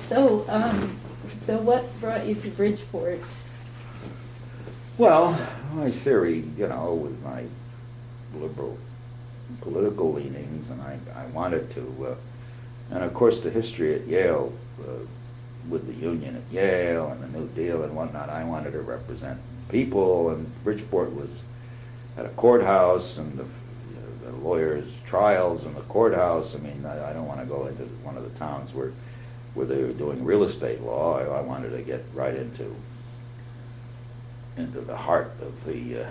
So what brought you to Bridgeport? Well, my theory, with my liberal political leanings, and I wanted to, and of course the history at Yale, with the union at Yale and the New Deal and whatnot, I wanted to represent people, and Bridgeport had a courthouse, and the lawyers' trials in the courthouse. I mean, I don't want to go into one of the towns where they were doing real estate law. I wanted to get right into the heart of the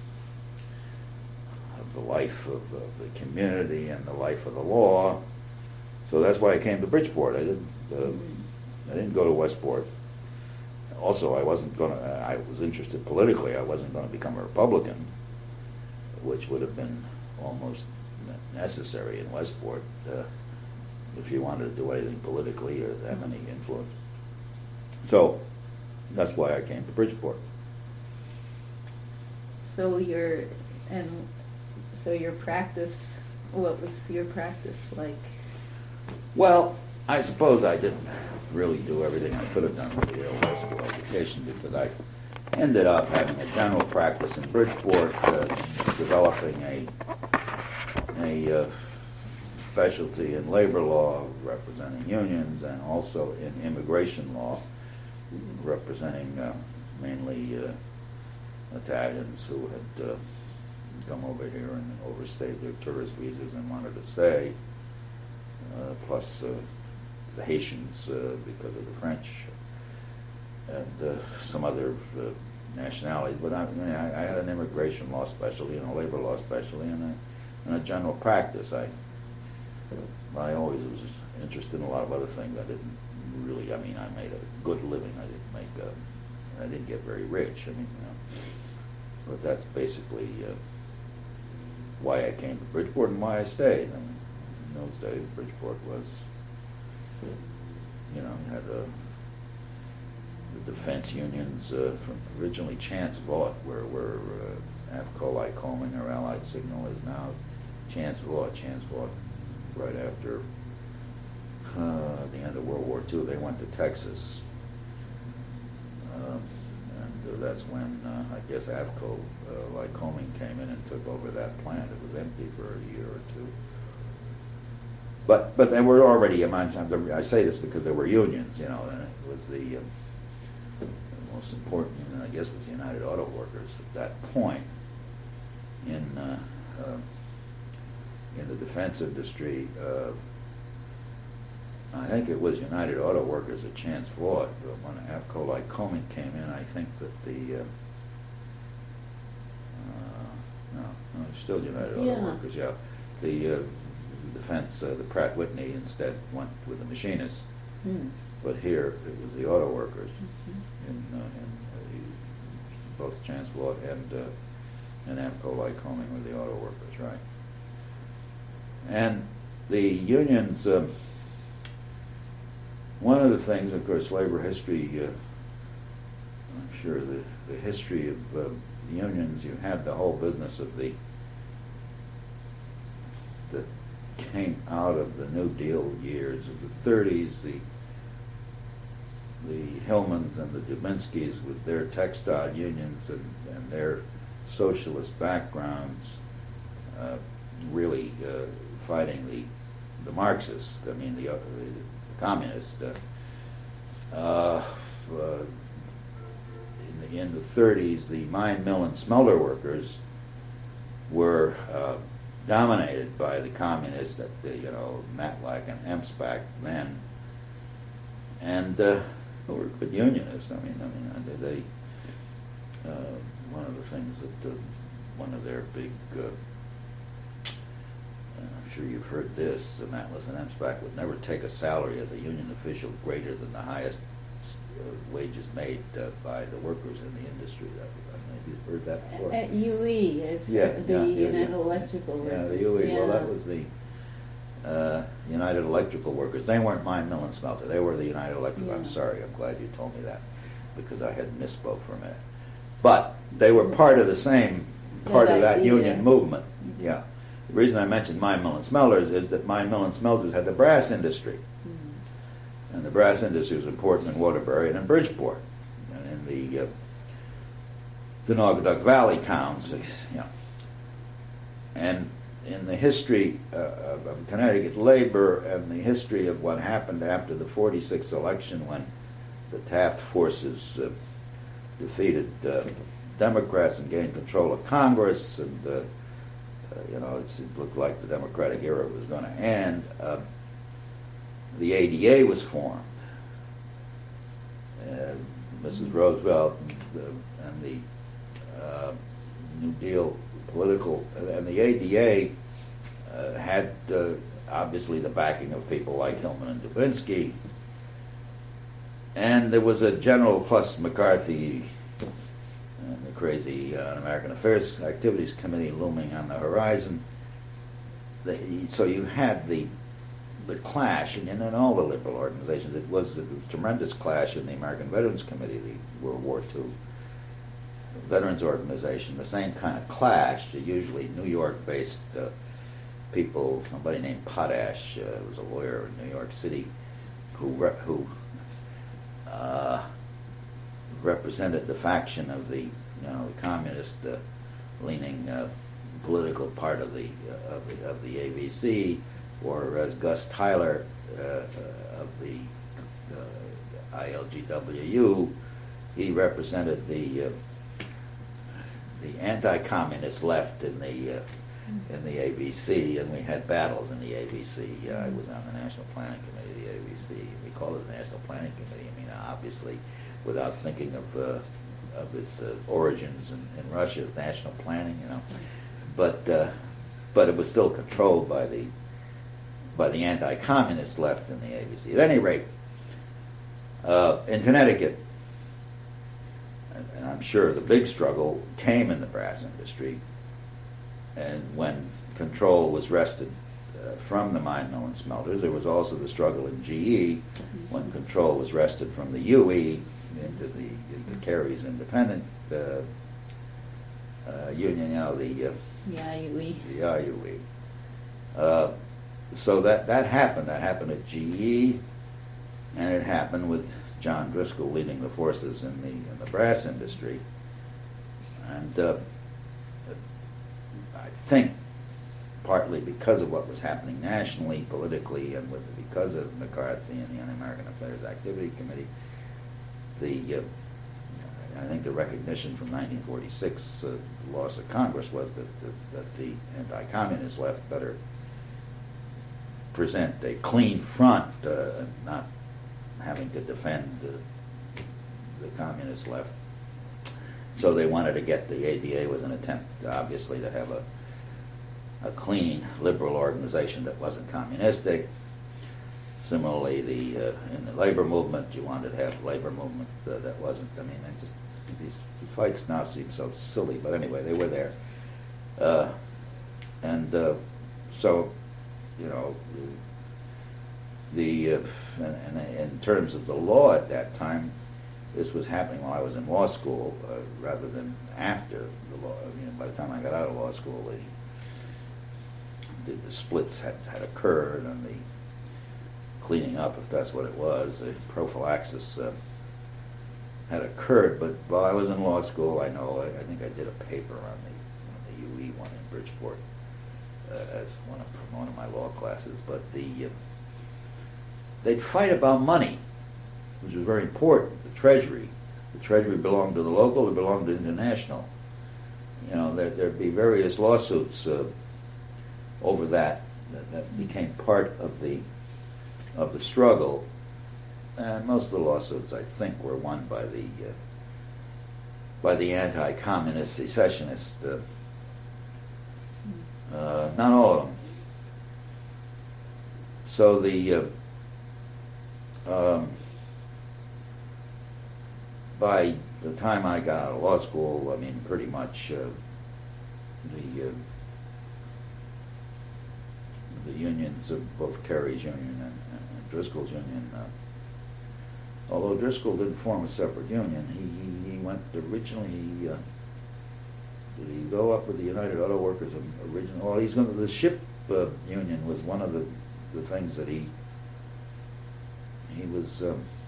life of the community and the life of the law. So that's why I came to Bridgeport. I didn't go to Westport. Also, I was interested politically. I wasn't going to become a Republican, which would have been almost necessary in Westport if you wanted to do anything politically or have any influence. So that's why I came to Bridgeport. So your practice, what was your practice like? Well, I suppose I didn't really do everything I could have done with the Yale Law School education, because I ended up having a general practice in Bridgeport, developing a specialty in labor law, representing unions, and also in immigration law, representing mainly Italians who had come over here and overstayed their tourist visas and wanted to stay, plus the Haitians because of the French, and some other nationalities. But I had an immigration law specialty and a labor law specialty and a general practice. I always was interested in a lot of other things. I didn't really. I made a good living. I didn't get very rich. But that's basically why I came to Bridgeport and why I stayed. In those days, Bridgeport was, had the defense unions from originally Chance Vought, where AFCO, Lycoming, or Allied Signal is now Chance Vought. Chance Vought, right after the end of World War II, they went to Texas. And that's when, I guess, AFCO, Lycoming came in and took over that plant. It was empty for a year or two. But they were already, I say this because there were unions, and it was the most important union, I guess, was United Auto Workers at that point in the defense industry. I think it was United Auto Workers at Chance Vought. When AFCO Lycoming came in, I think that no, still United Auto Workers, yeah. The defense, the Pratt Whitney instead went with the machinists, but here it was the auto workers in both Chance Vought and AFCO Lycoming were the auto workers, right? And the unions. One of the things, of course, labor history, I'm sure the history of the unions, you had the whole business of that came out of the New Deal years of the 30s, the Hillmans and the Dubinskys with their textile unions and their socialist backgrounds, really fighting the Marxists, the communists. In the 30s, the mine, mill, and smelter workers were dominated by the communists at Matlack and Hempsback then, and were good unionists. They one of the things that one of their big I'm sure you've heard this, the Matlack and Hempsback would never take a salary as a union official greater than the highest wages made by the workers in the industry. Maybe you've heard that before. At UE, United Electrical Workers. Yeah, the UE. Yeah. Well, that was the United Electrical Workers. They weren't mine, mill, and smelter. They were the United Electrical. Yeah. I'm sorry. I'm glad you told me that, because I had misspoke for a minute. But they were part of the same part of that union movement. Yeah. The reason I mentioned mine, mill, and smelters is that mine, mill, and smelters had the brass industry. And the brass industry was important in Waterbury and in Bridgeport, and in the Naugatuck Valley towns, And in the history of Connecticut labor and the history of what happened after the '46 election when the Taft forces defeated Democrats and gained control of Congress, and it looked like the Democratic era was going to end. The ADA was formed. Mrs. Roosevelt and the New Deal political, and the ADA had obviously the backing of people like Hillman and Dubinsky, and there was a general, plus McCarthy and the crazy American Affairs Activities Committee looming on the horizon. So you had the clash, and in all the liberal organizations, it was a tremendous clash in the American Veterans Committee, the World War II Veterans Organization, the same kind of clash. Usually New York-based people, somebody named Potash was a lawyer in New York City who represented the faction of the communist leaning political part of the ABC, or as Gus Tyler of the ILGWU, he represented the anti-communist left in the ABC, and we had battles in the ABC. I was on the National Planning Committee of the ABC. We called it the National Planning Committee. I mean, obviously, without thinking of its origins in Russia, national planning, but it was still controlled by the anti-communist left in the ABC. At any rate, in Connecticut, and I'm sure the big struggle came in the brass industry, and when control was wrested from the mine mill and smelters. There was also the struggle in GE when control was wrested from the UE into the Carey's independent union, the IUE. The IUE. So that happened. That happened at GE, and it happened with John Driscoll leading the forces in the brass industry. And I think partly because of what was happening nationally, politically, and because of McCarthy and the Un-American Affairs Activity Committee, I think the recognition from 1946, the loss of Congress, was that the anti-communist left better present a clean front, not having to defend the communist left. So they wanted to get the ADA was an attempt, obviously, to have a clean liberal organization that wasn't communistic. Similarly, in the labor movement, you wanted to have a labor movement that wasn't. I mean, these fights now seem so silly, but anyway, they were there. So, in terms of the law at that time, this was happening while I was in law school rather than after the law. I mean, by the time I got out of law school, the splits had occurred, and the cleaning up, if that's what it was, the prophylaxis had occurred. But while I was in law school, I think I did a paper on the UE one in Bridgeport as one of my law classes. But they'd fight about money, which was very important. The Treasury belonged to the local, it belonged to international. There'd be various lawsuits over that became part of the struggle, and most of the lawsuits, I think, were won by the anti-communist secessionists. Not all of them. So by the time I got out of law school, I mean, pretty much the unions of both Carey's union and Driscoll's union, although Driscoll didn't form a separate union, he went originally, did he go up with the United Auto Workers originally? Well, the ship union was one of the things that he he was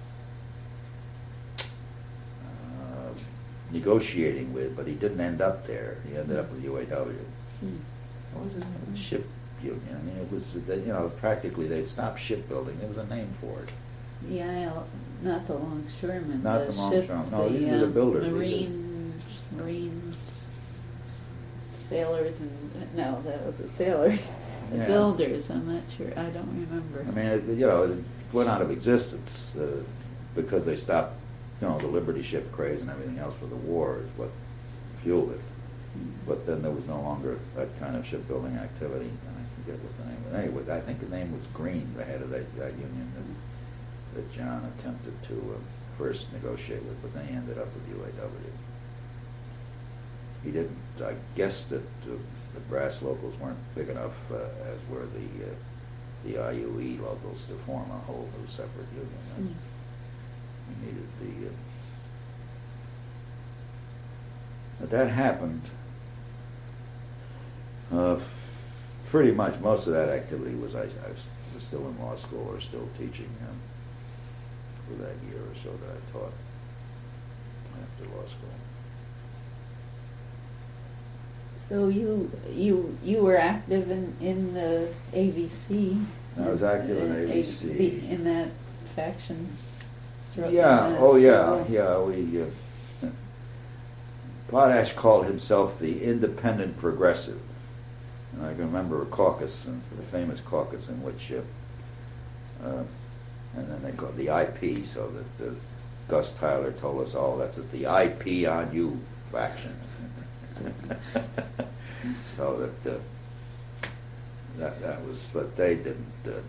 negotiating with, but he didn't end up there. He ended up with UAW. What was his name? Ship Union. I mean, it was, you know, practically they'd stopped shipbuilding. There was a name for it. Yeah, not the longshoremen. Not the longshoremen. No, these were the builders. Marine sailors and, no, that was the sailors. The Yeah. builders, I'm not sure. I don't remember. I mean, you know, it went out of existence because they stopped, you know, the Liberty ship craze and everything else for the war is what fueled it. But then there was no longer that kind of shipbuilding activity. And I forget what the name was. Anyway, I think the name was Green, the head of that union that John attempted to first negotiate with, but then he ended up with UAW. He didn't, I guess that the brass locals weren't big enough, as were the IUE locals, to form a whole new separate union. We needed the... but that happened. Pretty much most of that activity was I was still in law school or still teaching for that year or so that I taught after law school. So you were active in the AVC. I was active in AVC. In that faction struggle. Yeah, oh yeah, yeah. We Potash called himself the Independent Progressive. And I can remember a caucus, the famous caucus in which, and then they called the IP, so that Gus Tyler told us, oh, that's just the IP on you faction. So that was, but they didn't,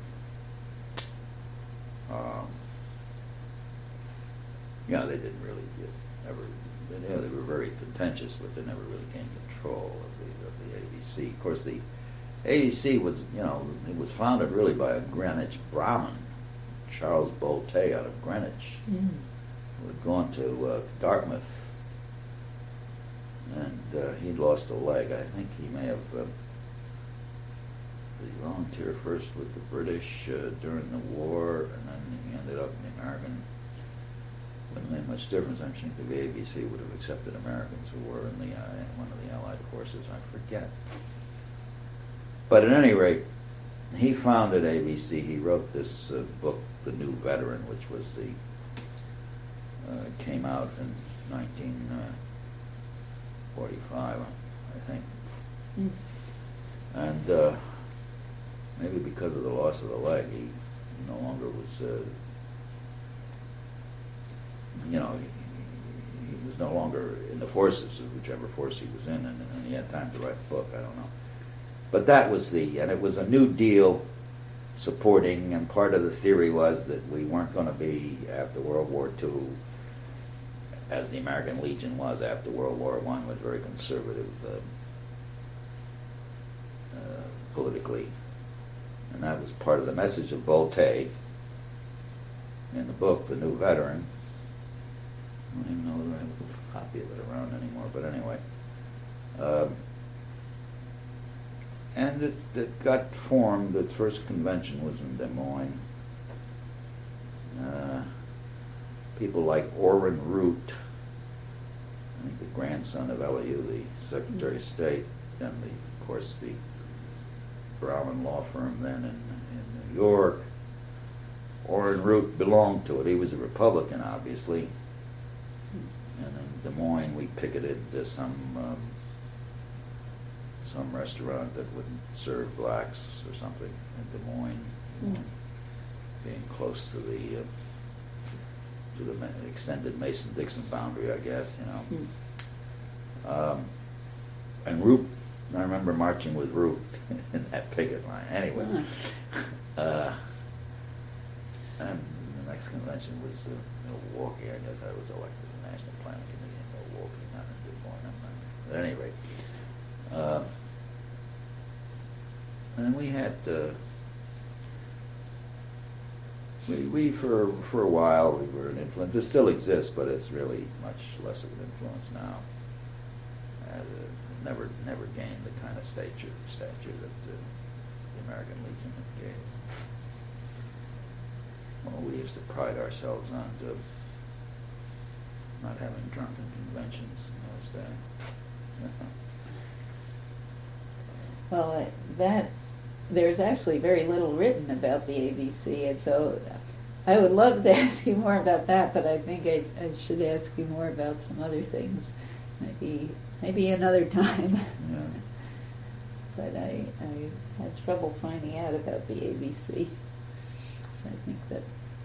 they didn't really ever, they were very contentious, but they never really gained control of the ABC. Of course, the ABC was, it was founded really by a Greenwich Brahmin, Charles Bolte out of Greenwich, who had gone to Dartmouth, and he'd lost a leg. I think he may have volunteered first with the British during the war, and then he ended up in the American. Wouldn't make much difference. I think the ABC would have accepted Americans who were in one of the Allied forces. I forget. But at any rate, he founded ABC. He wrote this book, The New Veteran, which was came out in 1945, I think. And maybe because of the loss of the leg, he no longer was. He was no longer in the forces, whichever force he was in, and he had time to write the book. I don't know. But that was and it was a New Deal supporting, and part of the theory was that we weren't going to be, after World War II, as the American Legion was after World War I, was very conservative politically. And that was part of the message of Bolte in the book, The New Veteran. I don't even know whether I have a copy of it around anymore, but anyway. And it got formed. Its first convention was in Des Moines. People like Orrin Root, I think the grandson of Elihu, the Secretary of State, and of course the Brahmin law firm then in New York. Orrin Root belonged to it. He was a Republican, obviously. And in Des Moines, we picketed some restaurant that wouldn't serve blacks or something in Des Moines, being close to the extended Mason-Dixon boundary, I guess, And Root, I remember marching with Root in that picket line. Anyway, and the next convention was Milwaukee. I guess I was elected to the National Planning Committee in Milwaukee, not in Des Moines. At any rate, and we had we for a while we were an influence. It still exists, but it's really much less of an influence now. Never gained the kind of stature that the American Legion had gained. well, we used to pride ourselves on not having drunken conventions in those days. Well, there's actually very little written about the ABC, and so I would love to ask you more about that, but I think I should ask you more about some other things, maybe another time. Yeah. But I had trouble finding out about the ABC, so I think that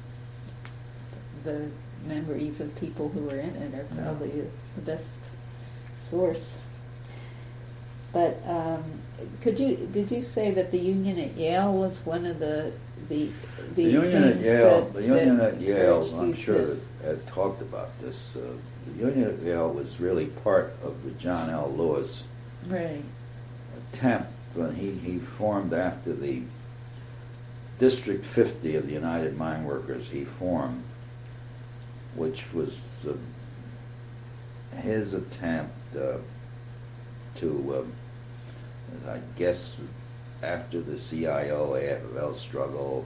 the memories of people who were in it are probably the best source. But did you say that the Union at Yale was one of the Union at Yale? The Union at Yale, urged I'm you sure to- that Ed talked about this. The Union at Yale was really part of the John L. Lewis Right. attempt when he formed after the District 50 of the United Mine Workers he formed, which was his attempt to, I guess, after the CIO-AFL struggle,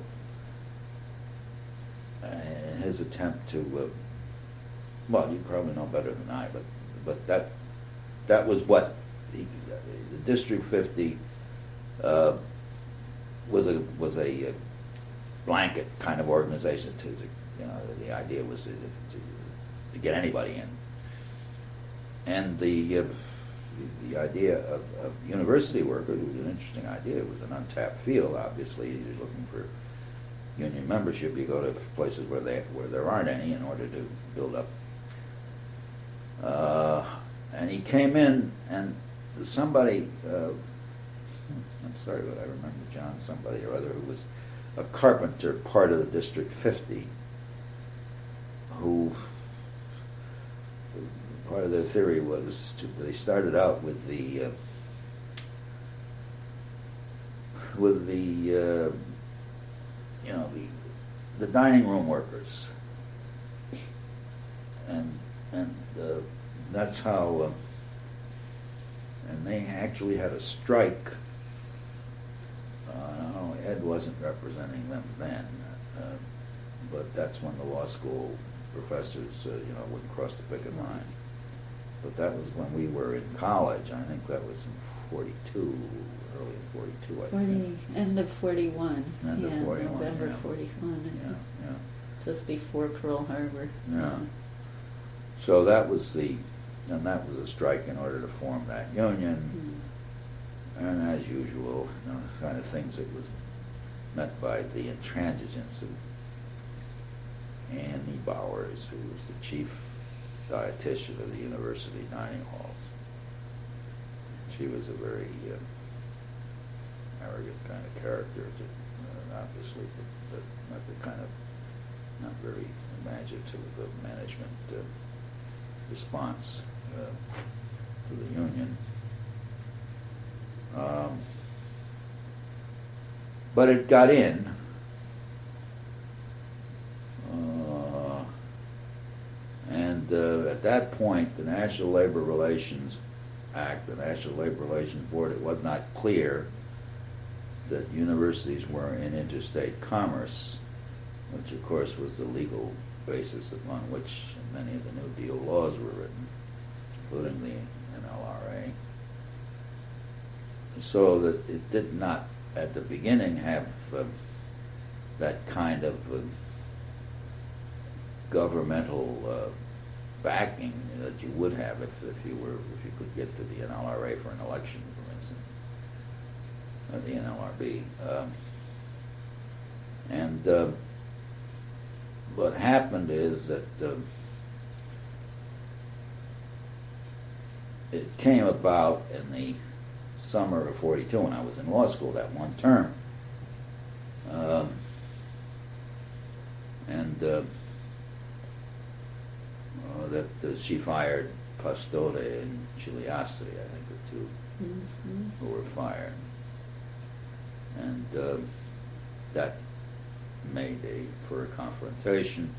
his attempt to, well, you probably know better than I, but that was what the District 50 was a blanket kind of organization. The idea was to get anybody in, and the idea of university workers was an interesting idea. It was an untapped field. Obviously, you're looking for union membership. You go to places where there aren't any in order to build up. And he came in, and somebody, I'm sorry, but I remember John somebody or other who was a carpenter, part of the District 50, who part of their theory was they started out with the dining room workers, and that's how, and they actually had a strike. Ed wasn't representing them then, but that's when the law school professors, wouldn't cross the picket line. But that was when we were in college. I think that was in 42, early in 42, I think. End of 41. End of 41, November yeah. 41. Yeah. Just before Pearl Harbor. Yeah. So that was a strike in order to form that union. And as usual, the kind of things that was met by the intransigence of Annie Bowers, who was the chief dietitian of the university dining halls. She was a very arrogant kind of character, obviously, but not the kind of, not very imaginative of management response to the union. But it got in. And at that point, the National Labor Relations Act, the National Labor Relations Board, it was not clear that universities were in interstate commerce, which of course was the legal basis upon which many of the New Deal laws were written, including the NLRA. So that it did not, at the beginning, have that kind of governmental backing that you would have if you could get to the NLRA for an election, for instance, or the NLRB. And what happened is that it came about in the summer of 42 when I was in law school, that one term. That she fired Pastore and Gigliastri, I think the two who were fired. And that made for a confrontation.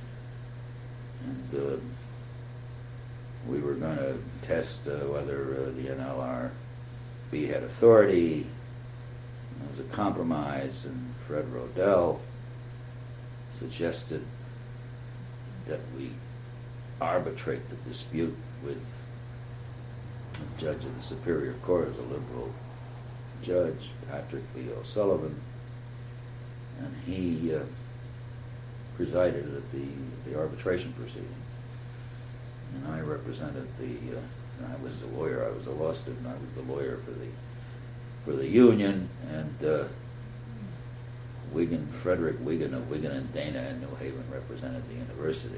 And we were going to test whether the NLRB had authority. There was a compromise, and Fred Rodell suggested that we arbitrate the dispute with the judge of the Superior Court, as a liberal judge, Patrick B. O'Sullivan, and he presided at the arbitration proceeding. And I represented I was the lawyer, I was a law student, I was the lawyer for the union, and Frederick Wigan of Wigan and Dana in New Haven represented the university.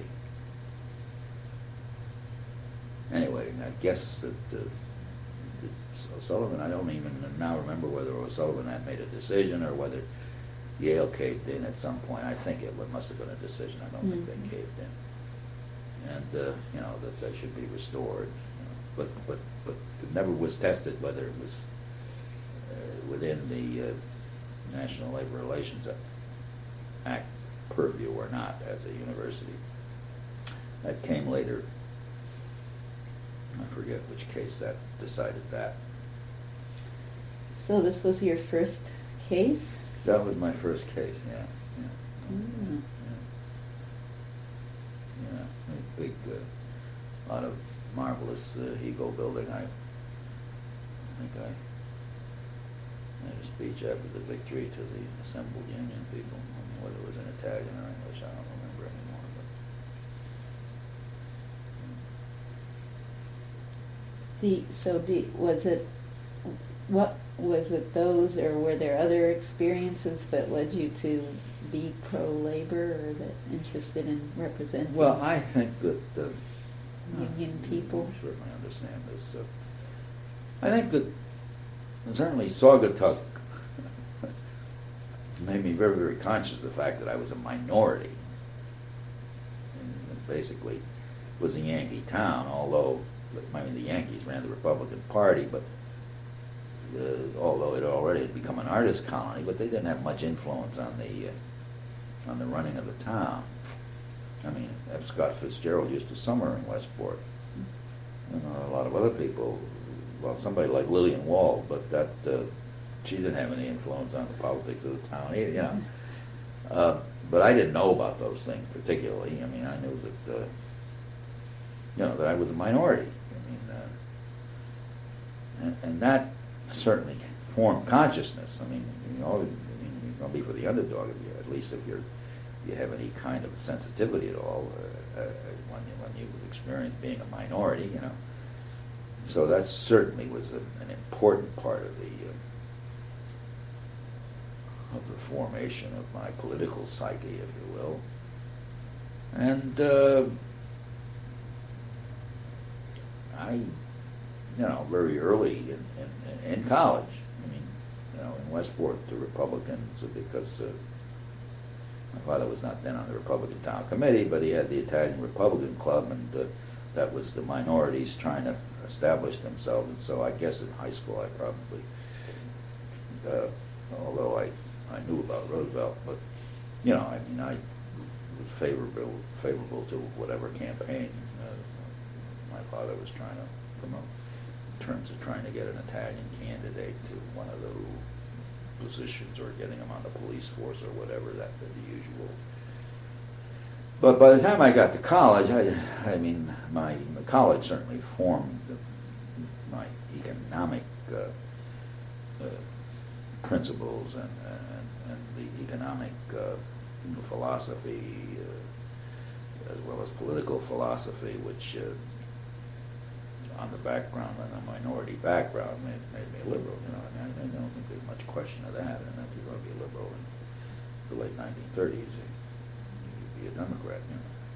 Anyway, I guess that O'Sullivan, I don't even now remember whether O'Sullivan had made a decision or whether Yale caved in at some point. I think it must have been a decision. I don't think they caved in. And, that should be restored. But it never was tested whether it was within the National Labor Relations Act purview or not as a university. That came later. I forget which case that decided that. So this was your first case? That was my first case, yeah. Mm. Yeah, a big, lot of marvelous ego building. I think I made a speech after the victory to the assembled union people. I mean, whether it was in Italian or English, I don't remember anymore. Was it those, or were there other experiences that led you to be pro-labor or that interested in representing? Well, I think that union people? I certainly understand this. I think that certainly Saugatuck made me very, very conscious of the fact that I was a minority. And basically, it was a Yankee town, although the Yankees ran the Republican Party, but although it already had become an artist colony, but they didn't have much influence on the running of the town. I mean, F. Scott Fitzgerald used to summer in Westport. A lot of other people, well, somebody like Lillian Wall, but she didn't have any influence on the politics of the town either, but I didn't know about those things particularly. I mean, I knew that, that I was a minority. I mean, and that certainly formed consciousness. I mean, you're going to be for the underdog, at least if you have any kind of sensitivity at all when you experience being a minority, So that certainly was an important part of the formation of my political psyche, if you will. And I, very early in college, in Westport, the Republicans, because my father was not then on the Republican Town Committee, but he had the Italian Republican Club, and that was the minorities trying to establish themselves. And so I guess in high school I probably, although I knew about Roosevelt, but, I was favorable to whatever campaign my father was trying to promote, in terms of trying to get an Italian candidate to one of the positions or getting him on the police force or whatever, the usual. But by the time I got to college, my college certainly formed my economic principles and the economic philosophy, as well as political philosophy, which on the background and a minority background made me a liberal. I don't think there's much question of that. And if you're going to be a liberal in the late 1930s, you'd be a Democrat.